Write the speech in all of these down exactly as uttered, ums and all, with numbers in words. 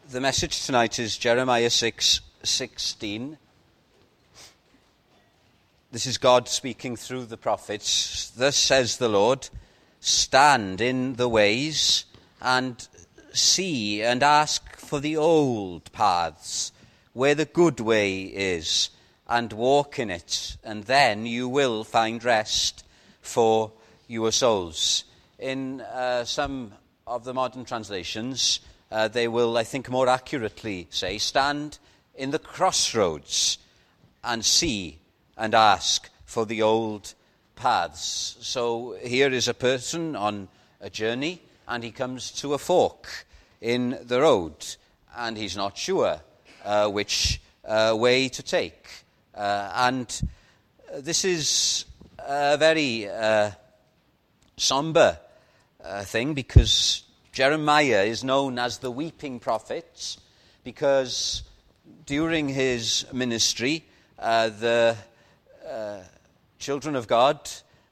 The message tonight is Jeremiah six sixteen. This is God speaking through the prophets. Thus says the Lord, stand in the ways and see and ask for the old paths, where the good way is, and walk in it, and then you will find rest for your souls. In uh, some of the modern translations, Uh, they will, I think, more accurately say, stand in the crossroads and see and ask for the old paths. So here is a person on a journey, and he comes to a fork in the road, and he's not sure uh, which uh, way to take. Uh, and this is a very uh, somber uh, thing, because Jeremiah is known as the weeping prophet, because during his ministry, uh, the uh, children of God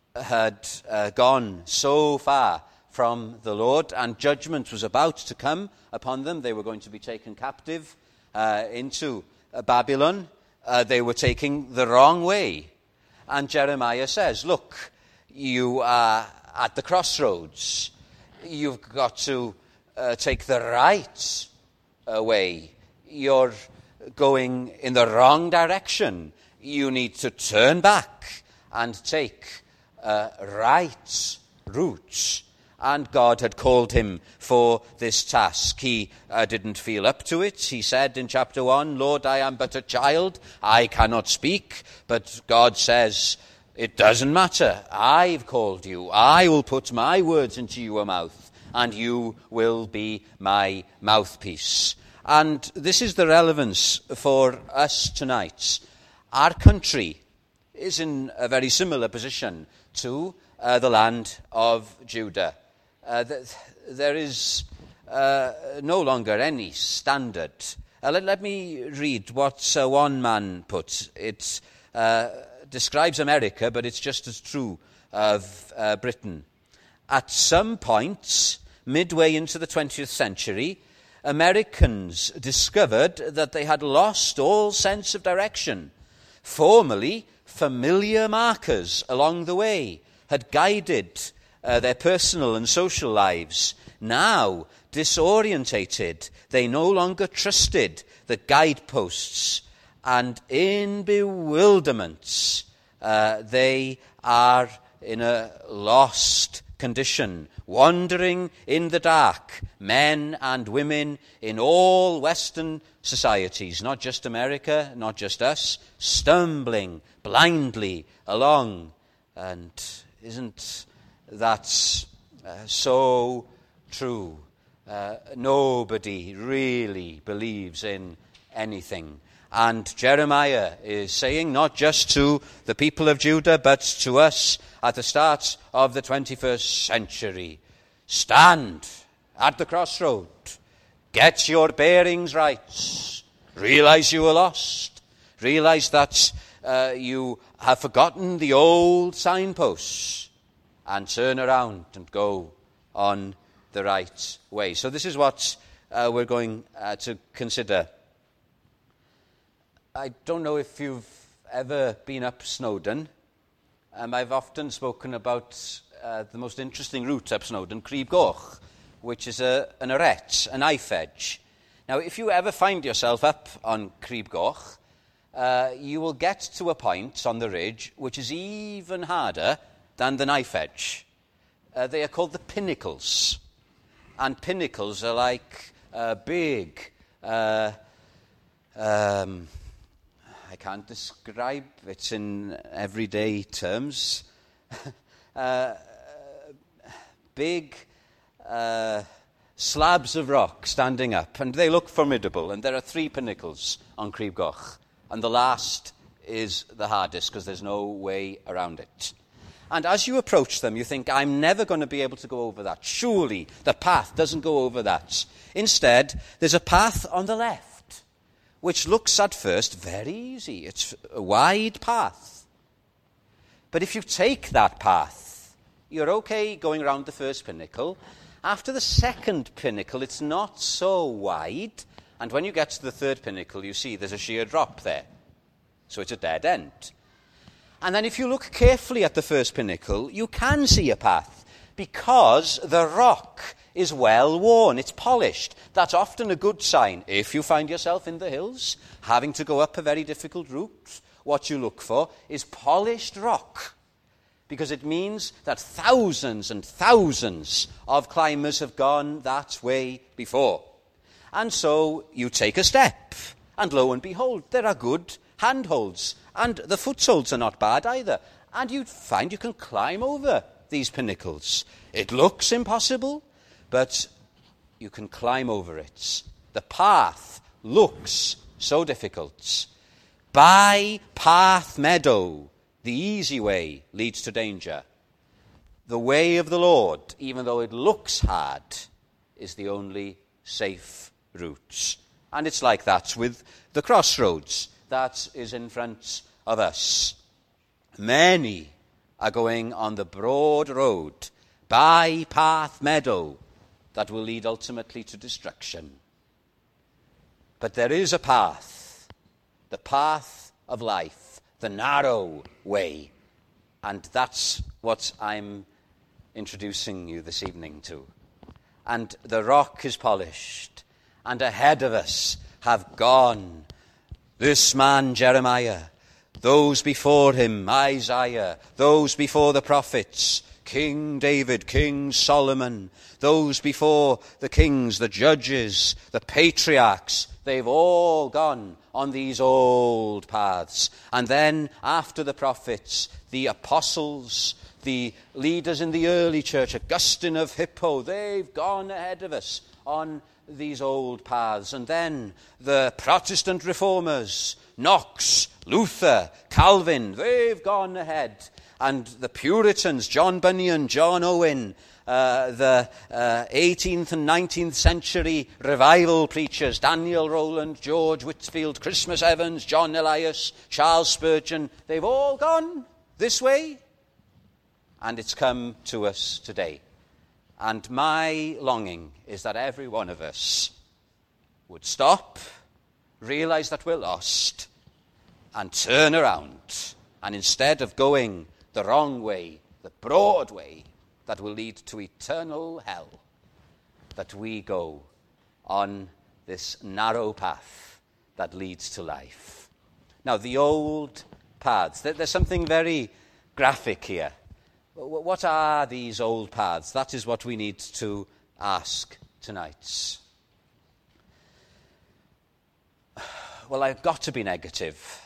had uh, gone so far from the Lord, and judgment was about to come upon them. They were going to be taken captive uh, into uh, Babylon. Uh, they were taking the wrong way. And Jeremiah says, look, you are at the crossroads. You've got to uh, take the right uh, way. You're going in the wrong direction. You need to turn back and take uh, right route. And God had called him for this task. He uh, didn't feel up to it. He said in chapter one, Lord, I am but a child. I cannot speak. But God says, it doesn't matter. I've called you. I will put my words into your mouth, and you will be my mouthpiece. And this is the relevance for us tonight. Our country is in a very similar position to uh, the land of Judah. Uh, th- there is uh, no longer any standard. Uh, let, let me read what uh, one man put. It's uh, describes America, but it's just as true of uh, Britain. At some point, midway into the twentieth century, Americans discovered that they had lost all sense of direction. Formerly, familiar markers along the way had guided uh, their personal and social lives. Now, disorientated, they no longer trusted the guideposts. And in bewilderment, uh, they are in a lost condition, wandering in the dark, men and women in all Western societies, not just America, not just us, stumbling blindly along. And isn't that uh, so true? Uh, nobody really believes in anything. And Jeremiah is saying, not just to the people of Judah, but to us at the start of the twenty-first century, stand at the crossroad, get your bearings right, realize you are lost, realize that uh, you have forgotten the old signposts, and turn around and go on the right way. So this is what uh, we're going uh, to consider. I don't know if you've ever been up Snowdon. Um, I've often spoken about uh, the most interesting route up Snowdon, Crib Goch, which is a, an arête, a knife edge. Now, if you ever find yourself up on Crib Goch, uh, you will get to a point on the ridge which is even harder than the knife edge. Uh, they are called the pinnacles. And pinnacles are like uh, big... Uh, um, I can't describe it in everyday terms. uh, big uh, slabs of rock standing up, and they look formidable. And there are three pinnacles on Crib Goch, and the last is the hardest because there's no way around it. And as you approach them, you think, I'm never going to be able to go over that. Surely the path doesn't go over that. Instead, there's a path on the left, which looks at first very easy. It's a wide path. But if you take that path, you're okay going around the first pinnacle. After the second pinnacle, it's not so wide, And when you get to the third pinnacle, you see there's a sheer drop there. So it's a dead end. And then if you look carefully at the first pinnacle, you can see a path, because the rock is well worn, it's polished. That's often a good sign. If you find yourself in the hills, having to go up a very difficult route, what you look for is polished rock, because it means that thousands and thousands of climbers have gone that way before. And so you take a step, and lo and behold, there are good handholds, and the footholds are not bad either. And you find you can climb over these pinnacles. It looks impossible, but you can climb over it. The path looks so difficult. By path meadow, the easy way leads to danger. The way of the Lord, even though it looks hard, is the only safe route. And it's like that with the crossroads that is in front of us. Many are going on the broad road, by path meadow, that will lead ultimately to destruction. But there is a path, the path of life, the narrow way. And that's what I'm introducing you this evening to. And the rock is polished, and ahead of us have gone this man Jeremiah, those before him Isaiah, those before the prophets, King David, King Solomon, those before the kings, the judges, the patriarchs. They've all gone on these old paths. And then after the prophets, the apostles, the leaders in the early church, Augustine of Hippo, they've gone ahead of us on these old paths. And then the Protestant reformers, Knox, Luther, Calvin, they've gone ahead. And the Puritans, John Bunyan, John Owen, uh, the uh, eighteenth and nineteenth century revival preachers, Daniel Rowland, George Whitfield, Christmas Evans, John Elias, Charles Spurgeon, they've all gone this way. And it's come to us today. And my longing is that every one of us would stop, realize that we're lost, and turn around. And instead of going the wrong way, the broad way that will lead to eternal hell, that we go on this narrow path that leads to life. Now, the old paths, there's something very graphic here. What are these old paths? That is what we need to ask tonight. Well, I've got to be negative.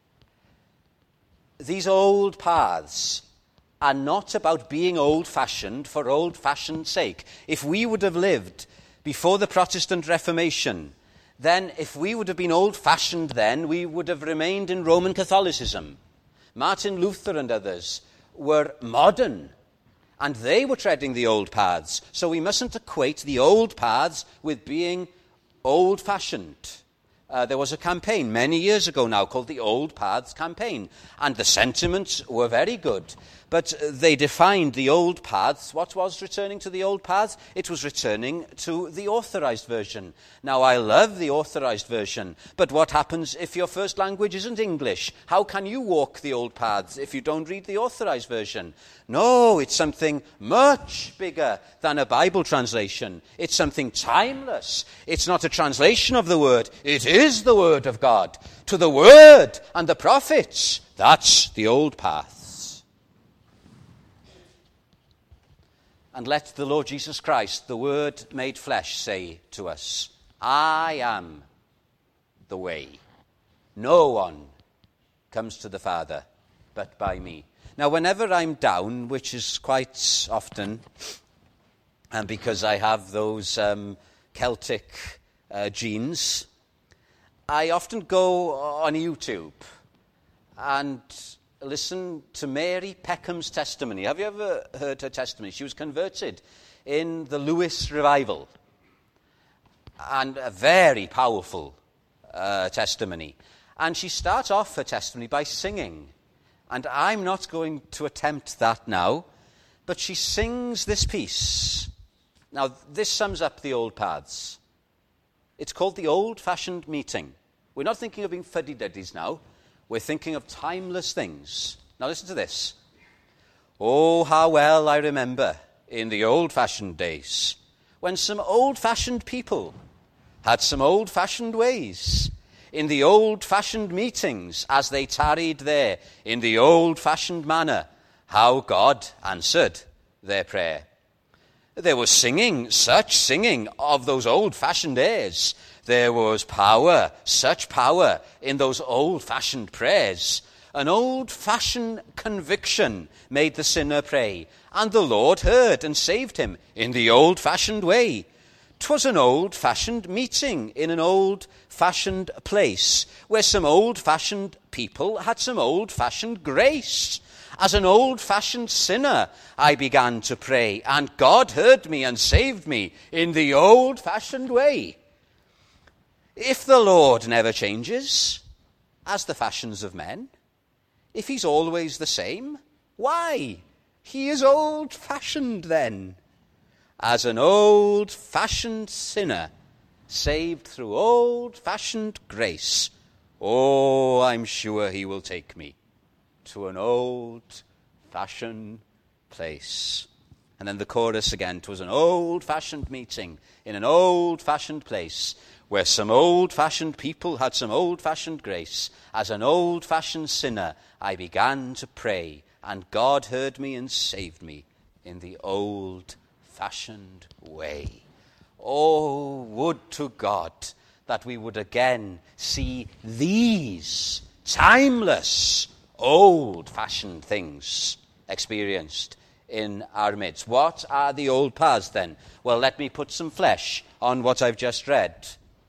These old paths are not about being old-fashioned for old-fashioned's sake. If we would have lived before the Protestant Reformation, then if we would have been old-fashioned then, we would have remained in Roman Catholicism. Martin Luther and others were modern, and they were treading the old paths. So we mustn't equate the old paths with being old-fashioned. Uh, there was a campaign many years ago now called the Old Paths Campaign, and the sentiments were very good. But they defined the old paths. What was returning to the old paths? It was returning to the authorized version. Now, I love the authorized version, but what happens if your first language isn't English? How can you walk the old paths if you don't read the authorized version? No, it's something much bigger than a Bible translation. It's something timeless. It's not a translation of the Word. It is the Word of God. To the Word and the prophets, that's the old path. And let the Lord Jesus Christ, the Word made flesh, say to us, I am the way. No one comes to the Father but by me. Now, whenever I'm down, which is quite often, and because I have those um, Celtic uh, genes, I often go on YouTube and listen to Mary Peckham's testimony. Have you ever heard her testimony? She was converted in the Lewis revival. And a very powerful uh, testimony. And she starts off her testimony by singing. And I'm not going to attempt that now. But she sings this piece. Now, this sums up the old paths. It's called the old-fashioned meeting. We're not thinking of being fuddy-duddies now. We're thinking of timeless things. Now listen to this. Oh, how well I remember in the old-fashioned days when some old-fashioned people had some old-fashioned ways. In the old-fashioned meetings, as they tarried there, in the old-fashioned manner, how God answered their prayer. There was singing, such singing of those old-fashioned airs. There was power, such power in those old-fashioned prayers. An old-fashioned conviction made the sinner pray, and the Lord heard and saved him in the old-fashioned way. 'Twas an old-fashioned meeting in an old-fashioned place, where some old-fashioned people had some old-fashioned grace. As an old-fashioned sinner, I began to pray, and God heard me and saved me in the old-fashioned way. If the Lord never changes, as the fashions of men, if he's always the same, why? He is old-fashioned then. As an old-fashioned sinner, saved through old-fashioned grace, oh, I'm sure he will take me to an old-fashioned place. And then the chorus again. 'Twas an old-fashioned meeting in an old-fashioned place, where some old-fashioned people had some old-fashioned grace. As an old-fashioned sinner, I began to pray, and God heard me and saved me in the old-fashioned way. Oh, would to God that we would again see these timeless, old-fashioned things experienced in our midst. What are the old paths then? Well, let me put some flesh on what I've just read.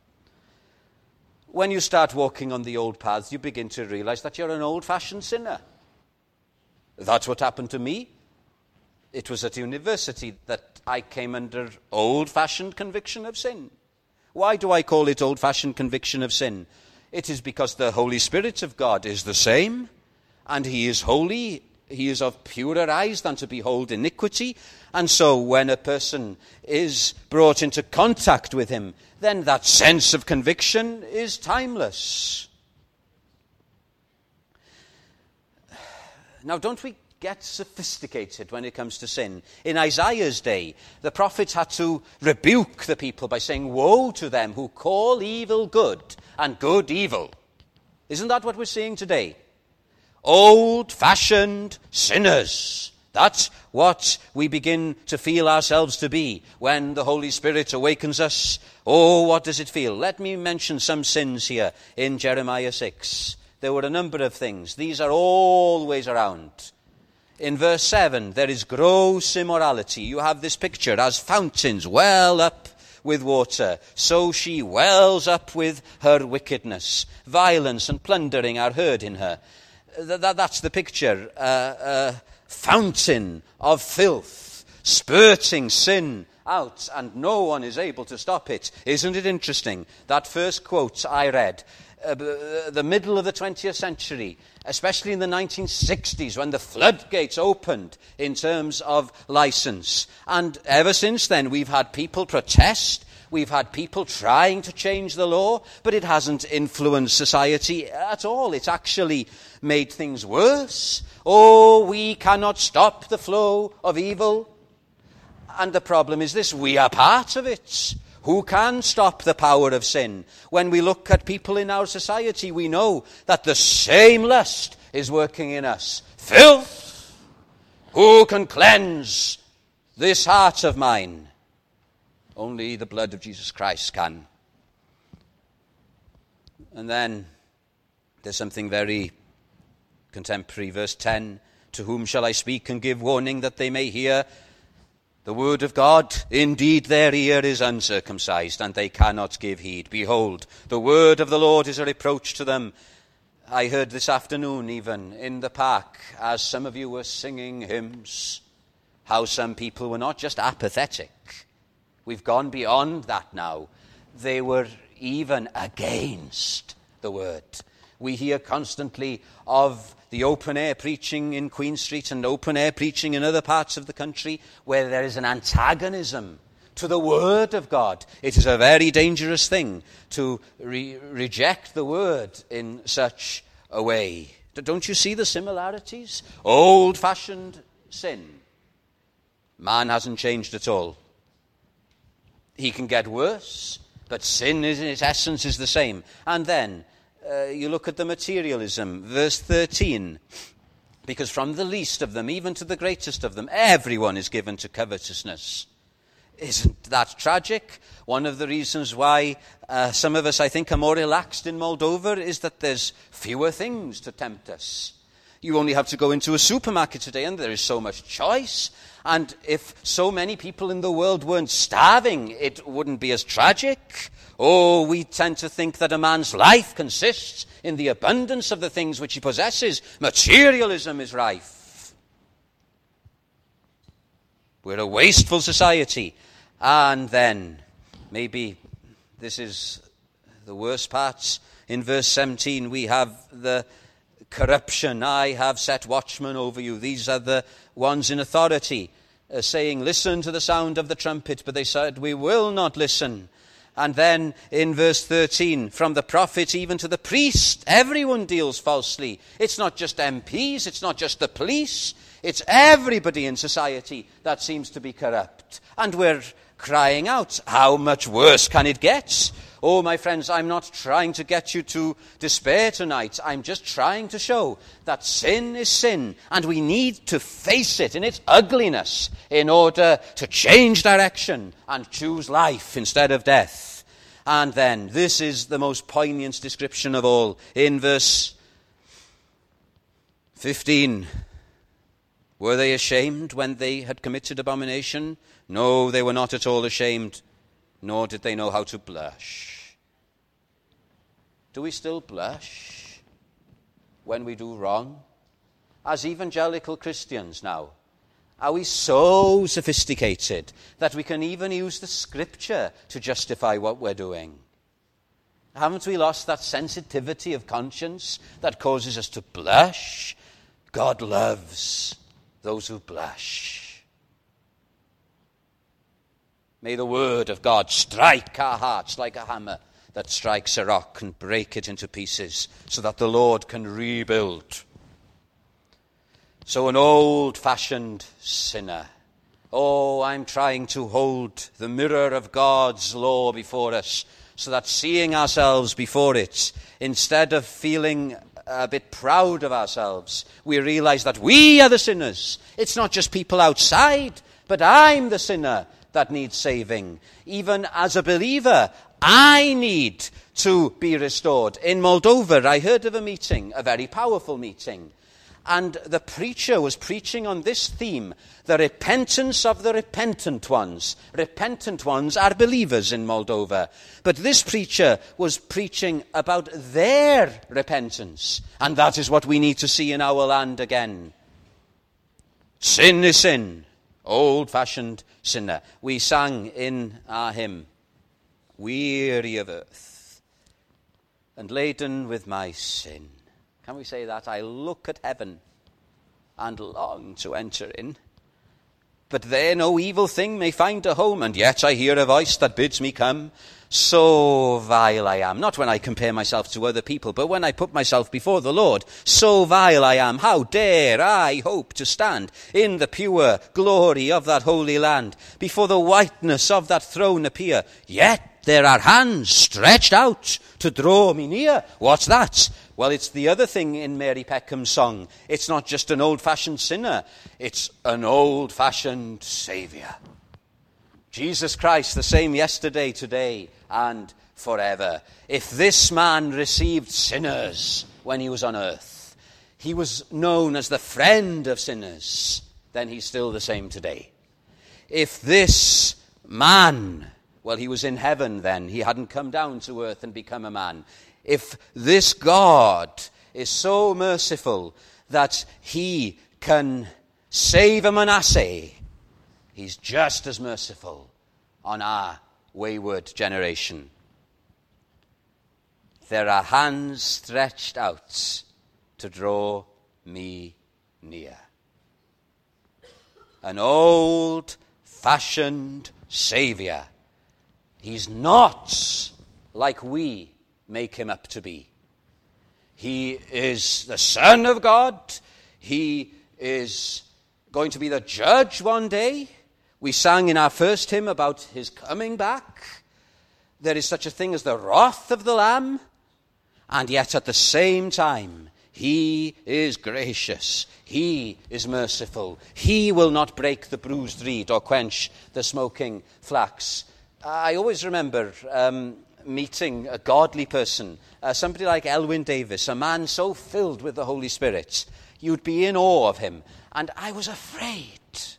When you start walking on the old paths, you begin to realize that you're an old-fashioned sinner. That's what happened to me. It was at university that I came under old-fashioned conviction of sin. Why do I call it old-fashioned conviction of sin? It is because the Holy Spirit of God is the same, and he is holy. He is of purer eyes than to behold iniquity. And so when a person is brought into contact with him, then that sense of conviction is timeless. Now, don't we get sophisticated when it comes to sin? In Isaiah's day, the prophets had to rebuke the people by saying, woe to them who call evil good and good evil. Isn't that what we're seeing today? Old-fashioned sinners. That's what we begin to feel ourselves to be when the Holy Spirit awakens us. Oh, what does it feel? Let me mention some sins here in Jeremiah six. There were a number of things. These are always around. In verse seven, there is gross immorality. You have this picture, as fountains well up with water, so she wells up with her wickedness. Violence and plundering are heard in her. That's the picture. Uh, uh, fountain of filth, spurting sin out, and no one is able to stop it. Isn't it interesting? That first quote I read, uh, the middle of the twentieth century, especially in the nineteen sixties, when the floodgates opened in terms of license. And ever since then, we've had people protest. We've had people trying to change the law, but it hasn't influenced society at all. It's actually made things worse. Oh, we cannot stop the flow of evil. And the problem is this: we are part of it. Who can stop the power of sin? When we look at people in our society, we know that the same lust is working in us. Filth! Who can cleanse this heart of mine? Only the blood of Jesus Christ can. And then there's something very contemporary. Verse ten, to whom shall I speak and give warning that they may hear the word of God? Indeed, their ear is uncircumcised, and they cannot give heed. Behold, the word of the Lord is a reproach to them. I heard this afternoon, even in the park, as some of you were singing hymns, how some people were not just apathetic. We've gone beyond that now. They were even against the word. We hear constantly of the open-air preaching in Queen Street and open-air preaching in other parts of the country where there is an antagonism to the Word of God. It is a very dangerous thing to re- reject the Word in such a way. Don't you see the similarities? Old-fashioned sin. Man hasn't changed at all. He can get worse, but sin in its essence is the same. And then uh, you look at the materialism, verse thirteen. Because from the least of them, even to the greatest of them, everyone is given to covetousness. Isn't that tragic? One of the reasons why uh, some of us, I think, are more relaxed in Moldova is that there's fewer things to tempt us. You only have to go into a supermarket today and there is so much choice. And if so many people in the world weren't starving, it wouldn't be as tragic. Oh, we tend to think that a man's life consists in the abundance of the things which he possesses. Materialism is rife. We're a wasteful society. And then, maybe this is the worst part. In verse seventeen, we have the corruption. I have set watchmen over you. These are the ones in authority, uh, saying, listen to the sound of the trumpet. But they said, we will not listen. And then in verse thirteen, from the prophet even to the priest, everyone deals falsely. It's not just M Ps, it's not just the police, it's everybody in society that seems to be corrupt. And we're crying out, how much worse can it get? Oh, my friends, I'm not trying to get you to despair tonight. I'm just trying to show that sin is sin, and we need to face it in its ugliness in order to change direction and choose life instead of death. And then, this is the most poignant description of all. In verse fifteen, were they ashamed when they had committed abomination? No, they were not at all ashamed, nor did they know how to blush. Do we still blush when we do wrong? As evangelical Christians now, are we so sophisticated that we can even use the Scripture to justify what we're doing? Haven't we lost that sensitivity of conscience that causes us to blush? God loves those who blush. May the word of God strike our hearts like a hammer that strikes a rock and break it into pieces so that the Lord can rebuild. So an old-fashioned sinner. Oh, I'm trying to hold the mirror of God's law before us so that seeing ourselves before it, instead of feeling a bit proud of ourselves, we realize that we are the sinners. It's not just people outside, but I'm the sinner that needs saving. Even as a believer, I need to be restored. In Moldova, I heard of a meeting, a very powerful meeting, and the preacher was preaching on this theme, the repentance of the repentant ones. Repentant ones are believers in Moldova. But this preacher was preaching about their repentance. And that is what we need to see in our land again. Sin is sin. Old-fashioned sinner. We sang in our hymn, weary of earth and laden with my sin. Can we say that? I look at heaven and long to enter in. But there no evil thing may find a home, and yet I hear a voice that bids me come. So vile I am, not when I compare myself to other people, but when I put myself before the Lord. So vile I am, how dare I hope to stand in the pure glory of that holy land, before the whiteness of that throne appear? Yet there are hands stretched out to draw me near. What's that? Well, it's the other thing in Mary Peckham's song. It's not just an old-fashioned sinner. It's an old-fashioned Saviour. Jesus Christ, the same yesterday, today, and forever. If this man received sinners when he was on earth, he was known as the friend of sinners, then he's still the same today. If this man, well, he was in heaven then, he hadn't come down to earth and become a man. If this God is so merciful that he can save a Manasseh, he's just as merciful on our wayward generation. There are hands stretched out to draw me near. An old-fashioned Saviour. He's not like we make him up to be. He is the Son of God. He is going to be the judge one day. We sang in our first hymn about his coming back. There is such a thing as the wrath of the Lamb. And yet at the same time, he is gracious. He is merciful. He will not break the bruised reed or quench the smoking flax. I always remember um, meeting a godly person, uh, somebody like Elwyn Davis, a man so filled with the Holy Spirit. You'd be in awe of him. And I was afraid.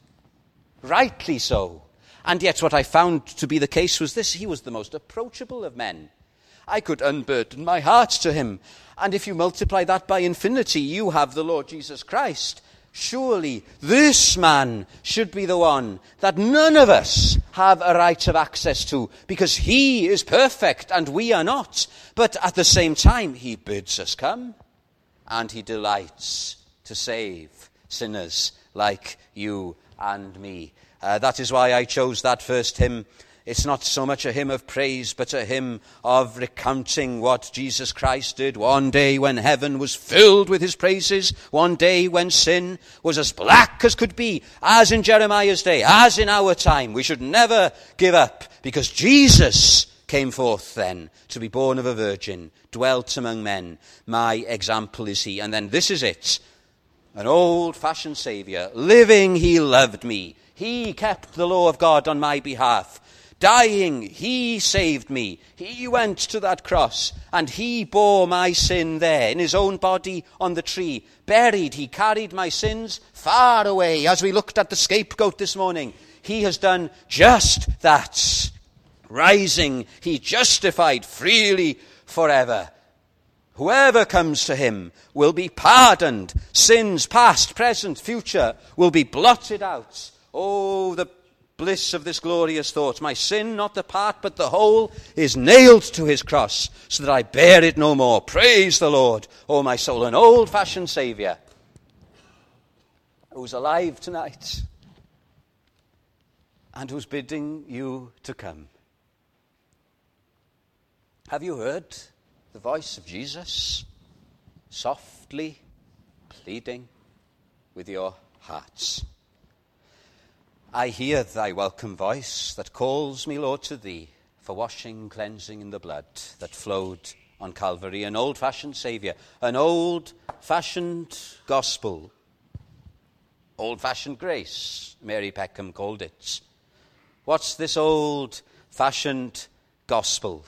Rightly so. And yet what I found to be the case was this: he was the most approachable of men. I could unburden my heart to him. And if you multiply that by infinity, you have the Lord Jesus Christ. Surely this man should be the one that none of us have a right of access to, because he is perfect and we are not. But at the same time, he bids us come, and he delights to save sinners like you and me. Uh, that is why I chose that first hymn. It's not so much a hymn of praise, but a hymn of recounting what Jesus Christ did one day when heaven was filled with his praises, one day when sin was as black as could be, as in Jeremiah's day, as in our time. We should never give up, because Jesus came forth then to be born of a virgin, dwelt among men. My example is he. And then this is it. An old-fashioned Saviour. Living, he loved me. He kept the law of God on my behalf. Dying, he saved me. He went to that cross, and he bore my sin there in his own body on the tree. Buried, he carried my sins far away. As we looked at the scapegoat this morning, he has done just that. Rising, he justified freely forever. Whoever comes to him will be pardoned. Sins past, present, future will be blotted out. Oh, the bliss of this glorious thought. My sin, not the part but the whole, is nailed to his cross, so that I bear it no more. Praise the Lord, oh my soul. An old-fashioned Saviour who's alive tonight and who's bidding you to come. Have you heard the voice of Jesus softly pleading with your hearts? I hear thy welcome voice that calls me, Lord, to thee for washing, cleansing in the blood that flowed on Calvary. An old-fashioned Saviour, an old-fashioned gospel, old-fashioned grace, Mary Peckham called it. What's this old-fashioned gospel?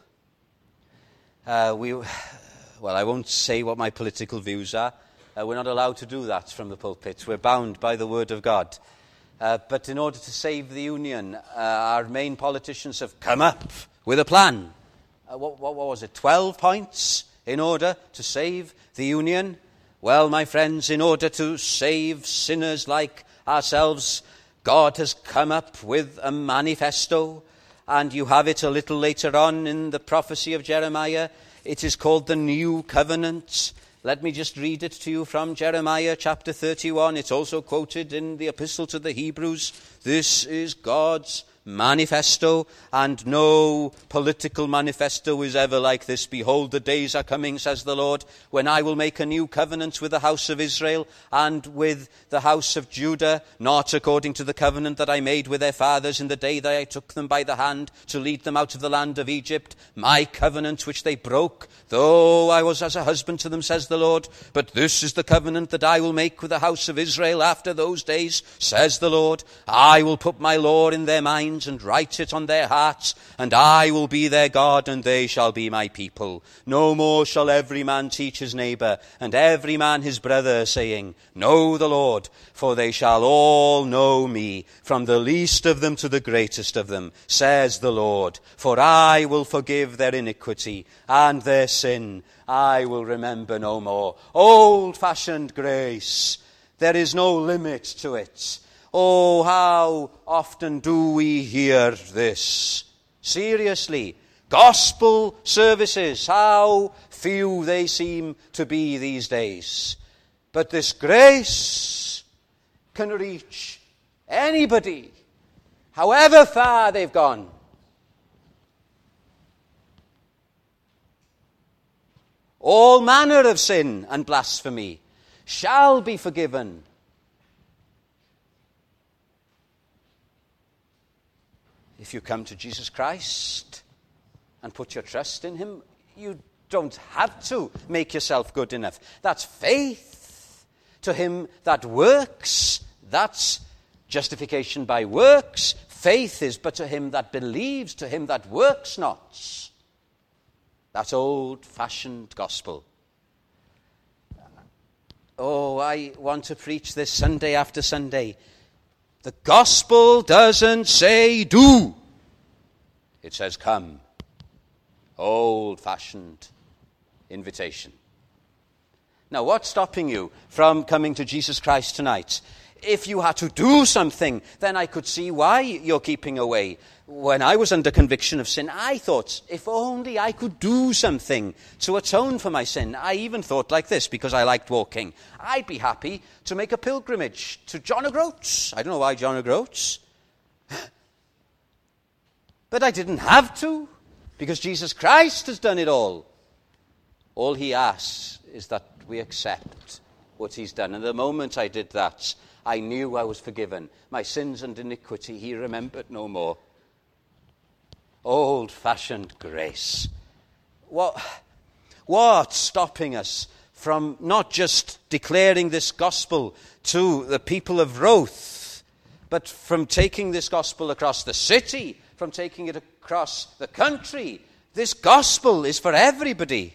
Uh, we, well, I won't say what my political views are. Uh, we're not allowed to do that from the pulpit. We're bound by the word of God. Uh, but in order to save the Union, uh, our main politicians have come up with a plan. Uh, what, what, what was it, twelve points in order to save the Union? Well, my friends, in order to save sinners like ourselves, God has come up with a manifesto, and you have it a little later on in the prophecy of Jeremiah. It is called the New Covenant. Let me just read it to you from Jeremiah chapter thirty-one. It's also quoted in the Epistle to the Hebrews. This is God's manifesto, and no political manifesto is ever like this. Behold, the days are coming, says the Lord, when I will make a new covenant with the house of Israel and with the house of Judah, not according to the covenant that I made with their fathers in the day that I took them by the hand to lead them out of the land of Egypt, my covenant which they broke, though I was as a husband to them, says the Lord. But this is the covenant that I will make with the house of Israel after those days, says the Lord. I will put my law in their minds and write it on their hearts, and I will be their God, and they shall be my people. No more shall every man teach his neighbour, and every man his brother, saying, Know the Lord, for they shall all know me, from the least of them to the greatest of them, says the Lord. For I will forgive their iniquity, and their sin I will remember no more. Old-fashioned grace, there is no limit to it. Oh, how often do we hear this? Seriously, gospel services, how few they seem to be these days. But this grace can reach anybody however far they've gone. All manner of sin and blasphemy shall be forgiven. If you come to Jesus Christ and put your trust in him, you don't have to make yourself good enough. That's faith. To him that works, that's justification by works. Faith is but to him that believes, to him that works not. That's old-fashioned gospel. Oh, I want to preach this Sunday after Sunday. The gospel doesn't say do. It says come. Old-fashioned invitation. Now, what's stopping you from coming to Jesus Christ tonight? If you had to do something, then I could see why you're keeping away. When I was under conviction of sin, I thought, if only I could do something to atone for my sin. I even thought like this, because I liked walking. I'd be happy to make a pilgrimage to John O'Groats. I don't know why John O'Groats. But I didn't have to, because Jesus Christ has done it all. All he asks is that we accept what he's done. And the moment I did that, I knew I was forgiven. My sins and iniquity he remembered no more. Old-fashioned grace. What, what's stopping us from not just declaring this gospel to the people of Roath, but from taking this gospel across the city, from taking it across the country? This gospel is for everybody.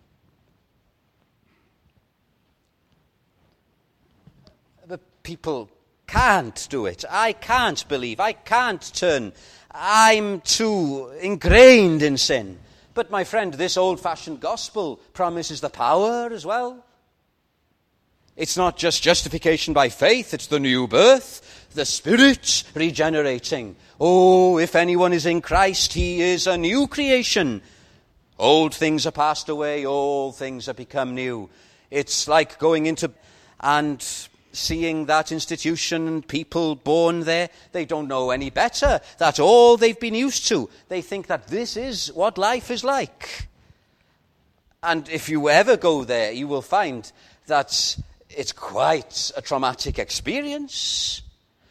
But people can't do it. I can't believe. I can't turn. I'm too ingrained in sin. But my friend, this old-fashioned gospel promises the power as well. It's not just justification by faith, it's the new birth, the Spirit regenerating. Oh, if anyone is in Christ, he is a new creation. Old things are passed away, all things have become new. It's like going into and seeing that institution and people born there. They don't know any better. That's all they've been used to. They think that this is what life is like. And if you ever go there, you will find that it's quite a traumatic experience.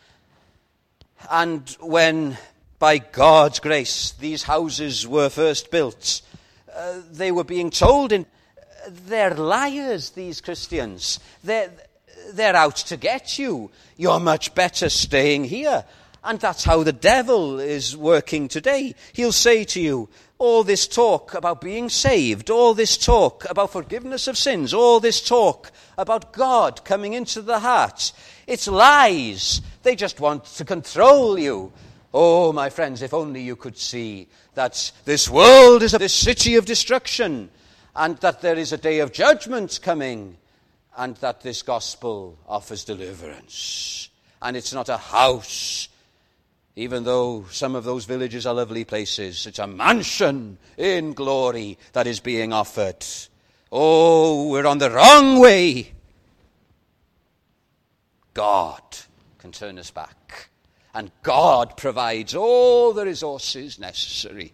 And when, by God's grace, these houses were first built, uh, they were being told, in, they're liars, these Christians. They're, they're out to get you. You're much better staying here. And that's how the devil is working today. He'll say to you, all this talk about being saved, all this talk about forgiveness of sins, all this talk about God coming into the heart, it's lies. They just want to control you. Oh, my friends, if only you could see that this world is a this city of destruction, and that there is a day of judgment coming, and that this gospel offers deliverance. And it's not a house, even though some of those villages are lovely places. It's a mansion in glory that is being offered. Oh, we're on the wrong way. God can turn us back. And God provides all the resources necessary.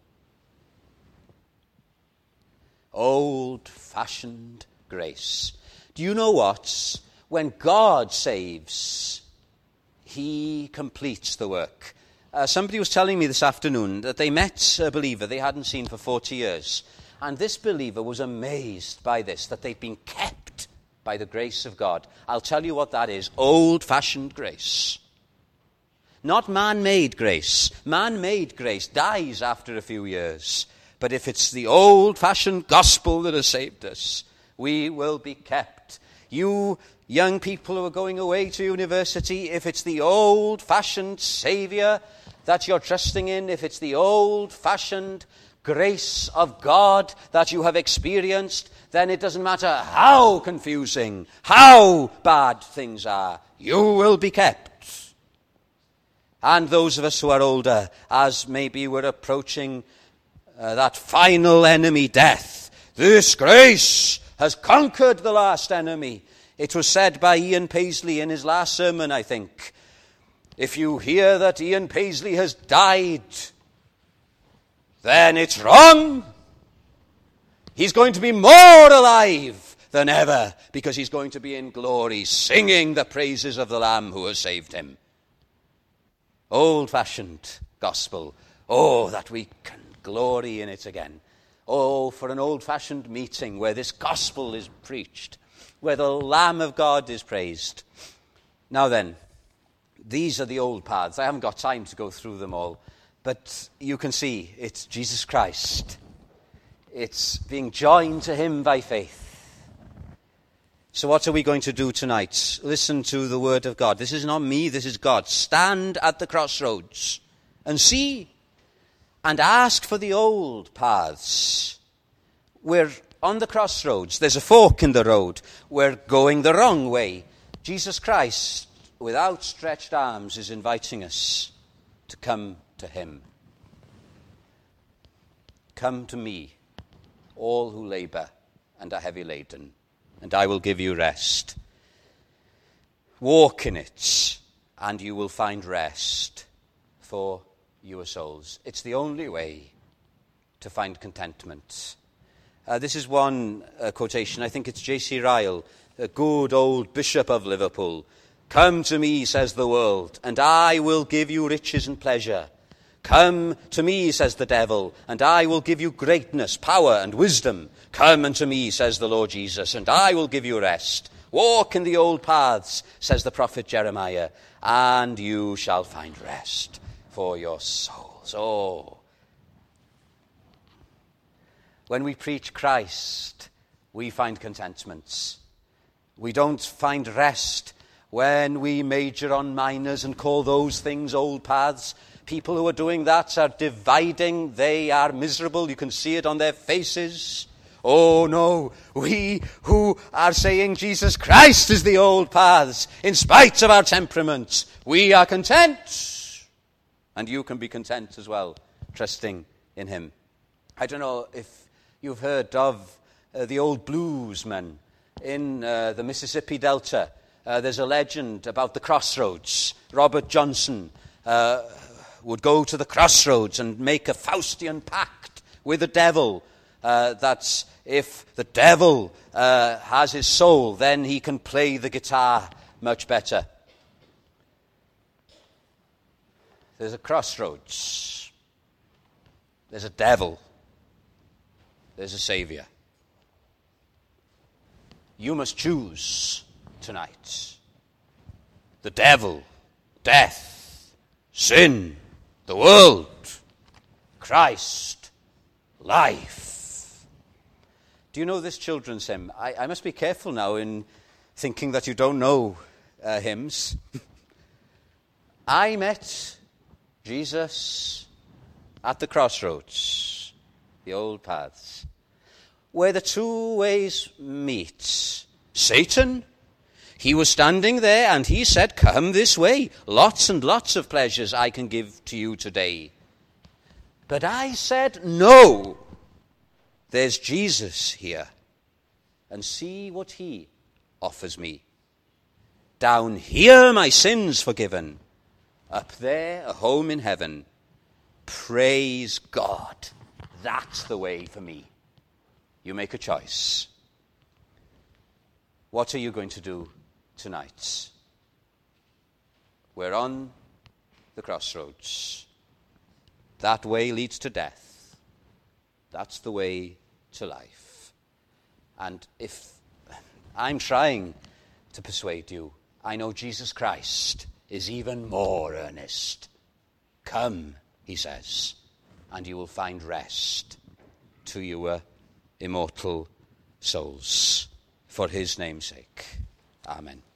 Old-fashioned grace. Do you know what? When God saves, he completes the work. Uh, somebody was telling me this afternoon that they met a believer they hadn't seen for forty years. And this believer was amazed by this, that they'd been kept by the grace of God. I'll tell you what that is. Old-fashioned grace. Not man-made grace. Man-made grace dies after a few years. But if it's the old-fashioned gospel that has saved us, we will be kept. You young people who are going away to university, if it's the old-fashioned Saviour that you're trusting in, if it's the old-fashioned grace of God that you have experienced, then it doesn't matter how confusing, how bad things are, you will be kept. And those of us who are older, as maybe we're approaching uh, that final enemy, death, this grace has conquered the last enemy. It was said by Ian Paisley in his last sermon, I think. If you hear that Ian Paisley has died, then it's wrong. He's going to be more alive than ever, because he's going to be in glory, singing the praises of the Lamb who has saved him. Old-fashioned gospel. Oh, that we can glory in it again. Oh, for an old-fashioned meeting where this gospel is preached, where the Lamb of God is praised. Now then, these are the old paths. I haven't got time to go through them all, but you can see it's Jesus Christ. It's being joined to him by faith. So what are we going to do tonight? Listen to the word of God. This is not me, this is God. Stand at the crossroads and see and ask for the old paths. We're on the crossroads. There's a fork in the road. We're going the wrong way. Jesus Christ, with outstretched arms, is inviting us to come to him. Come to me, all who labor and are heavy laden, and I will give you rest. Walk in it, and you will find rest for your souls. It's the only way to find contentment. Uh, this is one uh, quotation. I think it's J C Ryle, a good old Bishop of Liverpool. Come to me, says the world, and I will give you riches and pleasure. Come to me, says the devil, and I will give you greatness, power, and wisdom. Come unto me, says the Lord Jesus, and I will give you rest. Walk in the old paths, says the prophet Jeremiah, and you shall find rest for your souls. Oh, when we preach Christ, we find contentment. We don't find rest when we major on minors and call those things old paths. People who are doing that are dividing. They are miserable. You can see it on their faces. Oh no, we who are saying Jesus Christ is the old paths, in spite of our temperaments, we are content. And you can be content as well, trusting in him. I don't know if you've heard of uh, the old bluesmen in uh, the Mississippi Delta. Uh, there's a legend about the crossroads. Robert Johnson uh, would go to the crossroads and make a Faustian pact with the devil, uh, that if the devil uh, has his soul, then he can play the guitar much better. There's a crossroads. There's a devil. There's a Savior. You must choose tonight. The devil, death, sin, the world, Christ, life. Do you know this children's hymn? I, I must be careful now in thinking that you don't know uh, hymns. I met Jesus at the crossroads, the old paths, where the two ways meet. Satan, he was standing there and he said, come this way. Lots and lots of pleasures I can give to you today. But I said, no. There's Jesus here. And see what he offers me. Down here my sins forgiven. Up there a home in heaven. Praise God. That's the way for me. You make a choice. What are you going to do tonight? We're on the crossroads. That way leads to death. That's the way to life. And if I'm trying to persuade you, I know Jesus Christ is even more earnest. Come, he says, and you will find rest to your immortal souls. For his name's sake. Amen.